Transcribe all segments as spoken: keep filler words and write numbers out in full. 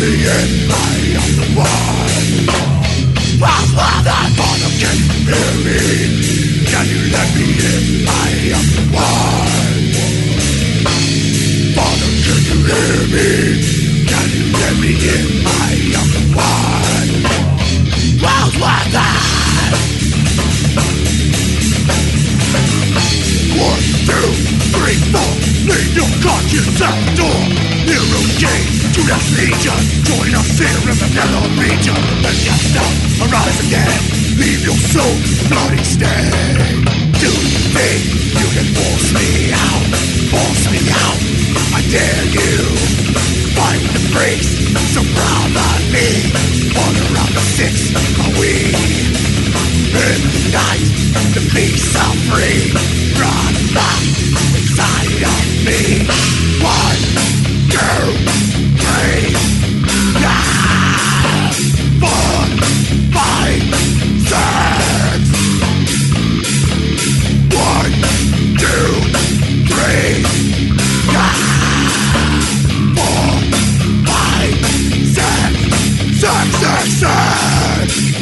me in, I am the one. Father, Father, can you hear me? Can you let me in? I am the one. Father, can you hear me? Can you let me in? I am the one. World Father. One, two, three, four. Lead your conscience out the door. Nero Gate, Judas Legion. Join us here in the yellow region. And just stop, arise again. Leave your soul bloody stain. Do you think you can force me out? Force me out, I dare you. Fight the priest, so proud on me. All around the six are we. In the night, the beasts are free. Run back inside of me. One, two, three, ah, four, five, six. One, two, three, ah, four, five, six, six, six, six.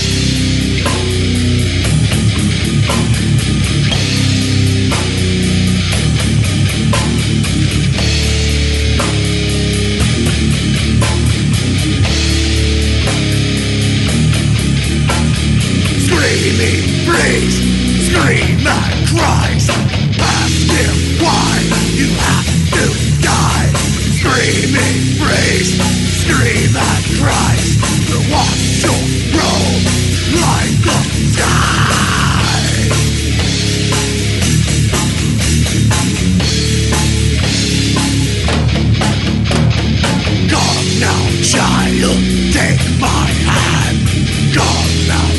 Screaming freeze, scream and cries. Ask him why you have to die. Screaming freeze, scream and cries. To watch your roll like the sky. Come now, child, take my hand. Come now.